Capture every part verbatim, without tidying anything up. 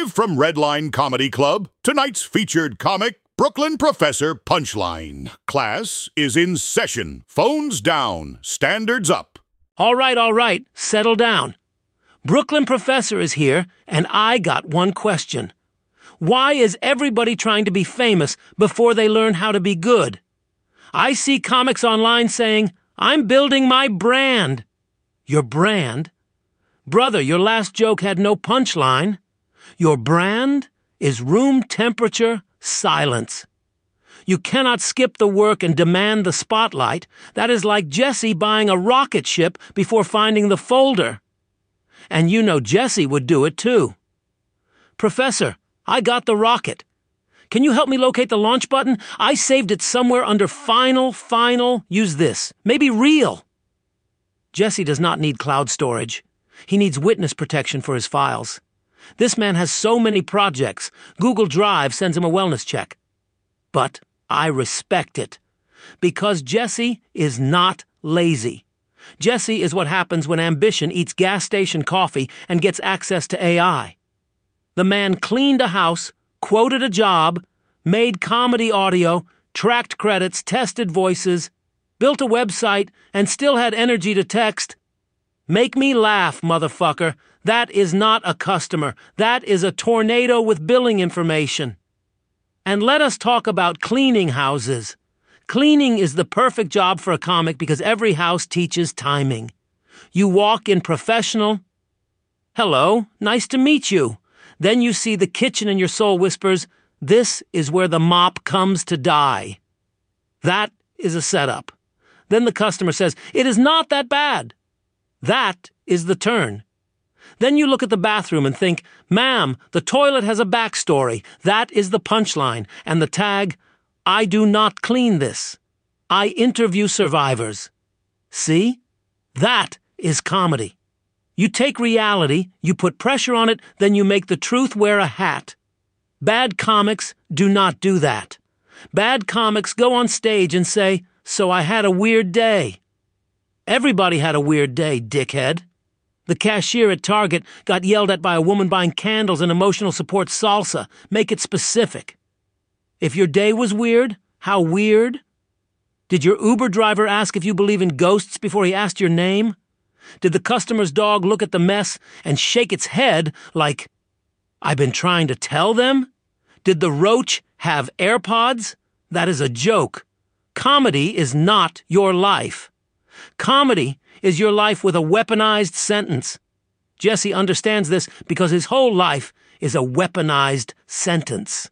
Live from Redline Comedy Club, tonight's featured comic, Brooklyn Professor Punchline. Class is in session. Phones down. Standards up. All right, all right. Settle down. Brooklyn Professor is here, and I got one question. Why is everybody trying to be famous before they learn how to be good? I see comics online saying, I'm building my brand. Your brand? Brother, your last joke had no punchline. Your brand is room temperature silence. You cannot skip the work and demand the spotlight. That is like Jesse buying a rocket ship before finding the folder. And you know Jesse would do it too. Professor, I got the rocket. Can you help me locate the launch button? I saved it somewhere under final, final, use this, maybe real. Jesse does not need cloud storage. He needs witness protection for his files. This man has so many projects, Google Drive sends him a wellness check. But I respect it, because Jesse is not lazy. Jesse is what happens when ambition eats gas station coffee and gets access to A I. The man cleaned a house, quoted a job, made comedy audio, tracked credits, tested voices, built a website, and still had energy to text, "Make me laugh, motherfucker. That is not a customer. That is a tornado with billing information." And let us talk about cleaning houses. Cleaning is the perfect job for a comic because every house teaches timing. You walk in professional. Hello, nice to meet you. Then you see the kitchen and your soul whispers, this is where the mop comes to die. That is a setup. Then the customer says, it is not that bad. That is the turn. Then you look at the bathroom and think, ma'am, the toilet has a backstory. That is the punchline. And the tag, I do not clean this. I interview survivors. See? That is comedy. You take reality, you put pressure on it, then you make the truth wear a hat. Bad comics do not do that. Bad comics go on stage and say, so I had a weird day. Everybody had a weird day, dickhead. The cashier at Target got yelled at by a woman buying candles and emotional support salsa. Make it specific. If your day was weird, how weird? Did your Uber driver ask if you believe in ghosts before he asked your name? Did the customer's dog look at the mess and shake its head like, I've been trying to tell them? Did the roach have AirPods? That is a joke. Comedy is not your life. Comedy is your life with a weaponized sentence. Jesse understands this because his whole life is a weaponized sentence.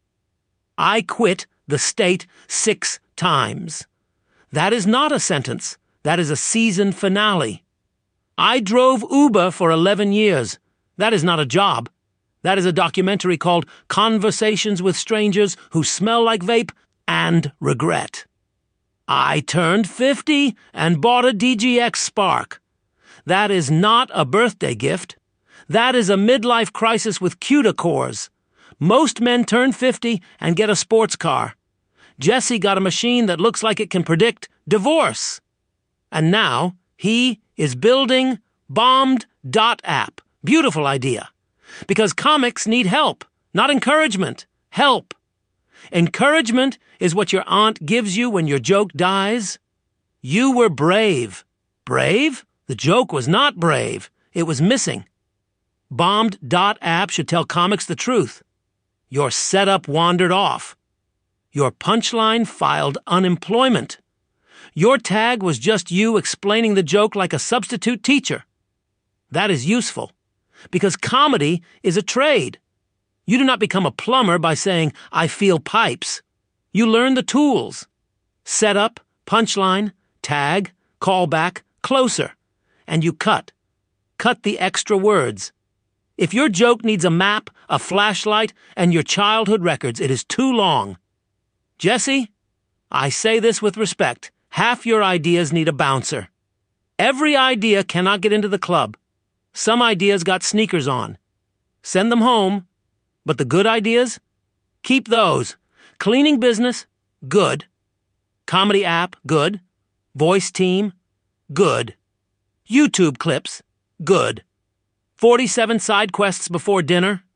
I quit the state six times. That is not a sentence. That is a season finale. I drove Uber for eleven years. That is not a job. That is a documentary called Conversations with Strangers Who Smell Like Vape and Regret. I turned fifty and bought a D G X Spark. That is not a birthday gift. That is a midlife crisis with cuticle. Most men turn fifty and get a sports car. Jesse got a machine that looks like it can predict divorce. And now he is building Bombed dot app. Beautiful idea. Because comics need help, not encouragement. Help. Encouragement is what your aunt gives you when your joke dies. You were brave. Brave? The joke was not brave. It was missing. Bombed dot app should tell comics the truth. Your setup wandered off. Your punchline filed unemployment. Your tag was just you explaining the joke like a substitute teacher. That is useful, because comedy is a trade. You do not become a plumber by saying, I feel pipes. You learn the tools. Setup, punchline, tag, callback, closer. And you cut. Cut the extra words. If your joke needs a map, a flashlight, and your childhood records, it is too long. Jesse, I say this with respect. Half your ideas need a bouncer. Every idea cannot get into the club. Some ideas got sneakers on. Send them home. But the good ideas? Keep those. Cleaning business? Good. Comedy app? Good. Voice team? Good. YouTube clips? Good. forty-seven side quests before dinner?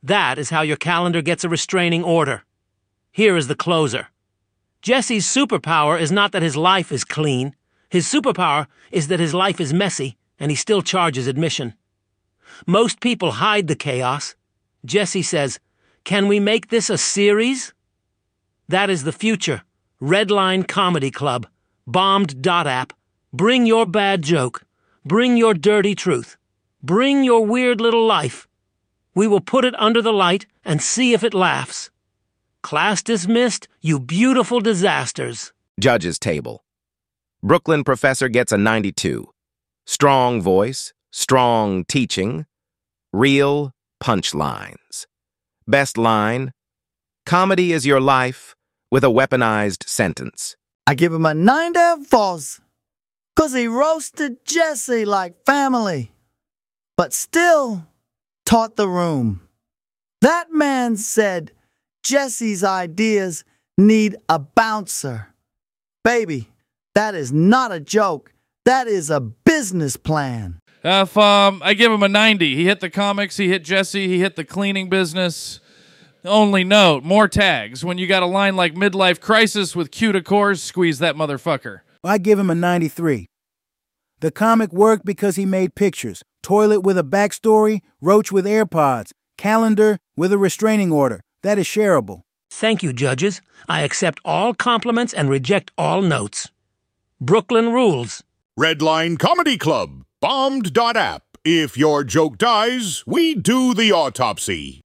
That is how your calendar gets a restraining order. Here is the closer. Jesse's superpower is not that his life is clean. His superpower is that his life is messy, and he still charges admission. Most people hide the chaos. Jesse says, "Can we make this a series?" That is the future. Redline Comedy Club. Bombed dot app. Bring your bad joke. Bring your dirty truth. Bring your weird little life. We will put it under the light and see if it laughs. Class dismissed, you beautiful disasters. Judge's table. Brooklyn Professor gets a ninety-two. Strong voice, strong teaching, real punchlines. Best line, comedy is your life with a weaponized sentence. I give him a ninety-four, cause he roasted Jesse like family, but still taught the room. That man said Jesse's ideas need a bouncer. Baby, that is not a joke. That is a business plan. Uh, if, um, I give him a ninety. He hit the comics, he hit Jesse, he hit the cleaning business. Only note, more tags. When you got a line like midlife crisis with cute decors, squeeze that motherfucker. I give him a ninety-three. The comic worked because he made pictures. Toilet with a backstory, roach with AirPods, calendar with a restraining order. That is shareable. Thank you, judges. I accept all compliments and reject all notes. Brooklyn rules. Redline Comedy Club. Bombed dot app. If your joke dies, we do the autopsy.